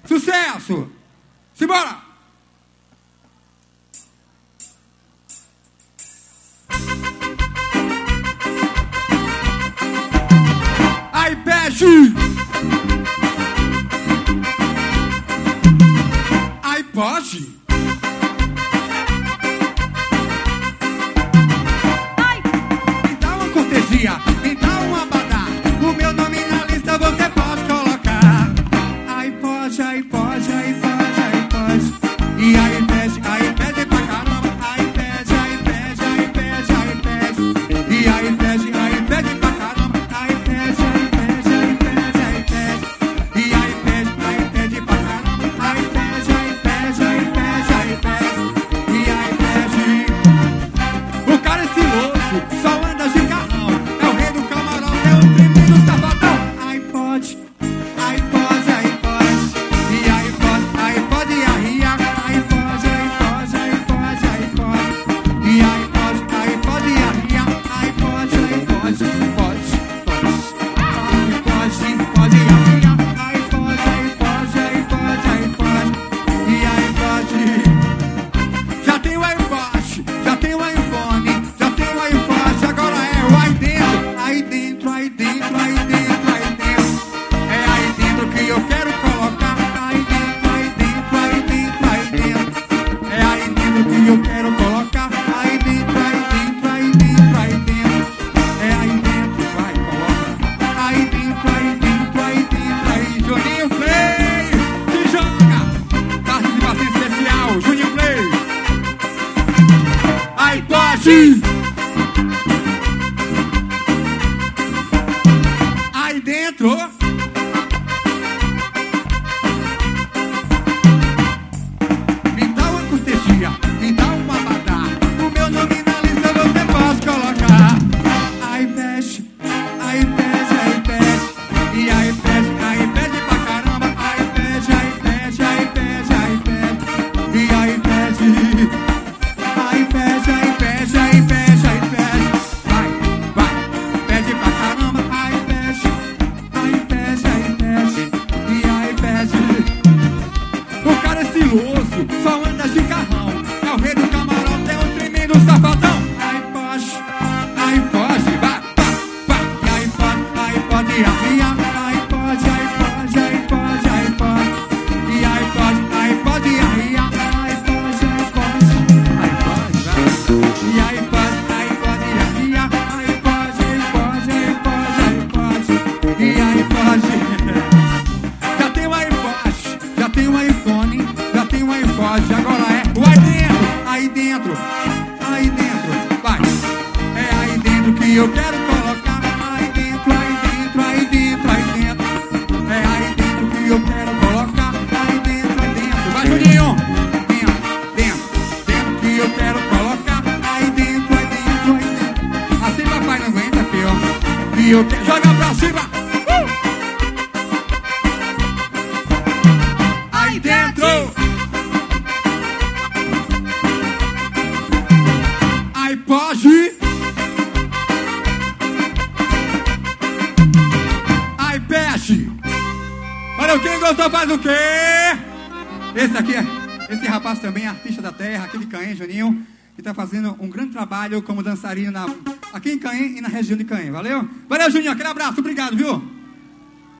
Sucesso! Simbora! iPad! iPod! Me dá uma cortesia, me dá um abadá. O meu nome na lista você pode colocar. iPod, iPod, iPod, iPod. E iPad, iPad pra caramba. iPad, iPad, iPad, iPad. E iPad, iPad pra caramba. iPad, iPad, iPad, iPad. E iPad, iPad pra caramba. iPad, iPad, iPad, iPad. E iPad. O cara é estiloso, só anda de carrão. É o rei do camarote, é o tremendo safadão. iPod, iPod, iPod. E iPod, iPod e a ria. iPod, iPod, iPod, iPod. E iPod, iPod e a ria. iPod, iPod, iPod, iPod. iPod, iPod e a ria. iPod, iPod, iPod, iPod. E iPod. Já tem o iPod, já tem o iPhone, já tem o iPod, agora é o aí dentro, aí dentro, aí dentro, aí dentro, aí dentro. É aí dentro que eu quero colocar. Aí dentro, aí dentro, aí dentro, aí dentro. É aí dentro que eu quero colocar. Aí dentro, aí dentro, aí dentro, aí dentro. É aí dentro, vai, coloca. Aí dentro, aí dentro, aí dentro, aí. Juninho Play, se joga. Participação especial, Juninho Play. iPod! Aí dentro. Me dá uma cortesia, me dá uma abadá. O meu nome na lista você pode colocar. iPad, iPad, iPad. E iPad, iPad pra caramba. iPad, iPad, iPad, iPad. E iPad. iPad, iPad, iPad, iPad. Vai, vai, pede pra caramba. iPad, iPad, iPad. E iPad. O cara é estiloso, só anda de carrão. É o rei do camarote, é um tremendo safadão. iPod, iPod, vai, vai, vai. E iPod, iPod e a ria. iPod, iPod, iPod, iPod. E iPod, iPod e a ria. iPod, iPod, iPod, vai. E iPod, iPod e a ria. iPod, iPod, iPod, iPod. E iPod. Já tem o iPod, já tem o iPhone, já tem o iPod, agora é o aí dentro, aí dentro, vai. É aí dentro que eu quero colocar. Aí dentro, aí dentro, aí dentro, aí dentro. É aí dentro que eu quero colocar. Aí dentro, vai Juninho. Dentro, dentro, dentro que eu quero colocar. Aí dentro, aí dentro, aí dentro. Assim papai não aguenta aqui, ó. E eu quero, joga pra cima. Aí dentro. iPod. iPad. Olha, quem gostou faz o quê? Esse aqui, esse rapaz também é artista da terra, aqui de Caém, Juninho, que está fazendo um grande trabalho como dançarino aqui em Caém e na região de Caém. Valeu? Valeu, Juninho, aquele abraço, obrigado, viu?